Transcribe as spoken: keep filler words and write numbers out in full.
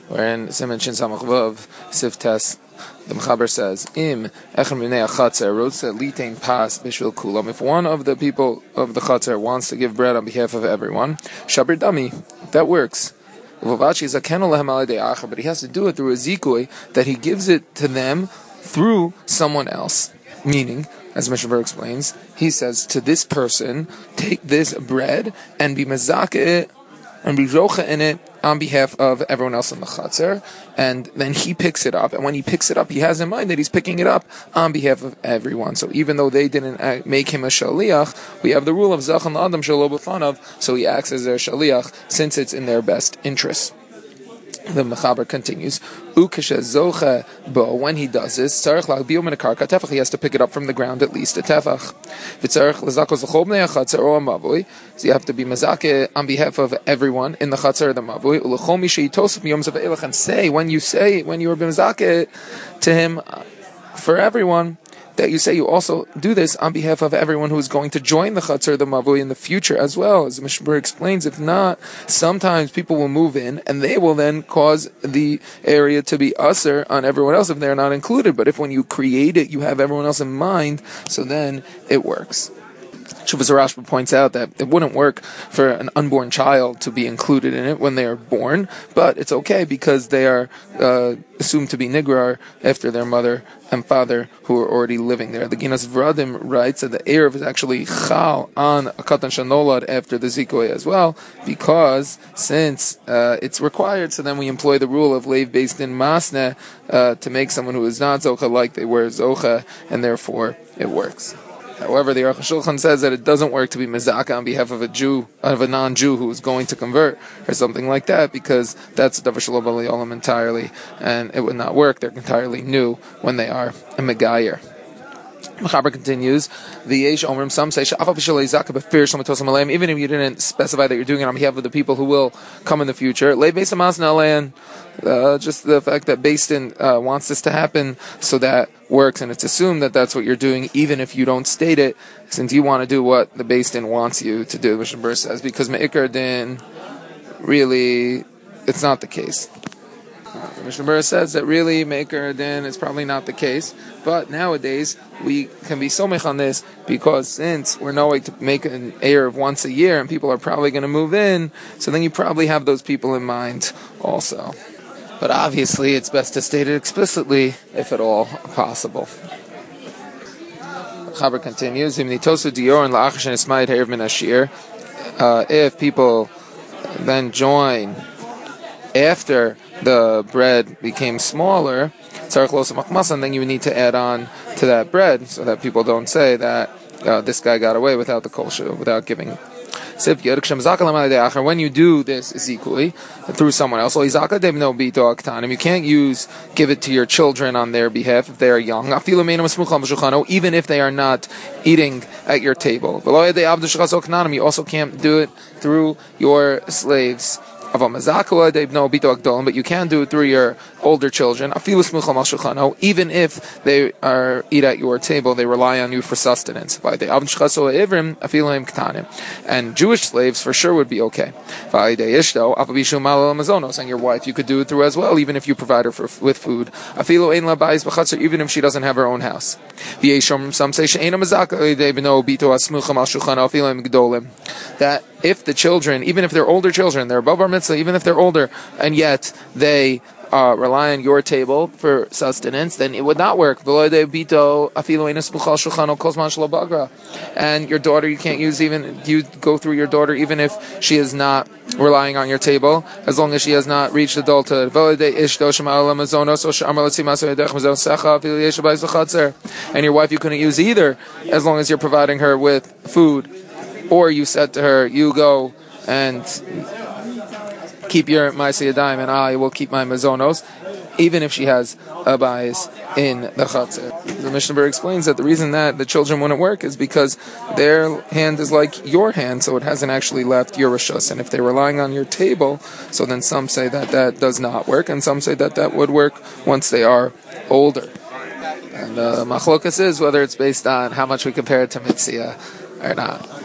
wherein Simon Shin Samach Vav Siftes, the Mechaber says, Im Echem Minei HaChatzer Rotze Litain Pas Bishvil Kulam. If one of the people of the Chatzer wants to give bread on behalf of everyone, Shabir Dami, that works. But he has to do it through a zikui, that he gives it to them through someone else. Meaning, as Mishnah explains, he says to this person, take this bread and be mazakeh and be rocha in it on behalf of everyone else in the Chatzer, and then he picks it up, and when he picks it up, he has in mind that he's picking it up on behalf of everyone. So even though they didn't make him a shaliach, we have the rule of zachan adam shelo b'fanav, so he acts as their shaliach since it's in their best interest. The Mechaber continues, bo, when he does this, he has to pick it up from the ground at least a tefach. So you have to be mazakeh on behalf of everyone in the chatzar or the mavui. And say, when you say, when you are mazakeh to him for everyone, that you say you also do this on behalf of everyone who is going to join the Chatzar, the Mavui, in the future as well. As the Mishnah explains, if not, sometimes people will move in and they will then cause the area to be usher on everyone else if they're not included. But if when you create it, you have everyone else in mind, so then it works. Shuvas Rashba points out that it wouldn't work for an unborn child to be included in it when they are born, but it's okay because they are uh, assumed to be nigrar after their mother and father who are already living there. The Ginas Vradim writes that the Erev is actually chal on a katan shanolad after the zikoy as well, because since uh, it's required, so then we employ the rule of leiv based in masne uh, to make someone who is not zocha like they were zocha, and therefore it works. However, the Aruch HaShulchan says that it doesn't work to be mezakah on behalf of a Jew, of a non-Jew who is going to convert, or something like that, because that's davar shelo b'li olam entirely, and it would not work. They're entirely new when they are a megayer. Mechaber continues, the Yesh Omrim, some say, even if you didn't specify that you're doing it on behalf of the people who will come in the future, uh, just the fact that Beis Din uh, wants this to happen, so that works, and it's assumed that that's what you're doing, even if you don't state it, since you want to do what the Beis Din wants you to do, Mishnah Berurah says, because Me'ikar Din, really, it's not the case. The Mishnah Berurah says that really Me'ikar Din is probably not the case, but nowadays we can be so mech on this because since we're knowing to make an Erev once a year and people are probably going to move in, so then you probably have those people in mind also. But obviously it's best to state it explicitly if at all possible. Chaber continues, uh, if people then join after the bread became smaller, and then you need to add on to that bread so that people don't say that uh, this guy got away without the kosher, without giving. When you do this zikui through someone else, you can't use give it to your children on their behalf if they are young, even if they are not eating at your table. You also can't do it through your slaves. But you can do it through your older children. Even if they are eat at your table, they rely on you for sustenance. And Jewish slaves for sure would be okay. And your wife, you could do it through as well, even if you provide her for, with food. Even if she doesn't have her own house. Some say that if the children, even if they're older children, they're above bar mitzvah, even if they're older, and yet they uh, rely on your table for sustenance, then it would not work. And your daughter, you can't use even, you go through your daughter even if she is not relying on your table, as long as she has not reached adulthood. And your wife you couldn't use either, as long as you're providing her with food. Or you said to her, you go and keep your Ma'aseh Yadayim and I will keep my mazonos, even if she has a bias in the Chatzar. The Mishnah Berurah explains that the reason that the children wouldn't work is because their hand is like your hand, so it hasn't actually left your rishus. And if they're relying on your table, so then some say that that does not work, and some say that that would work once they are older. And uh, machlokas is whether it's based on how much we compare it to mitzvah or not.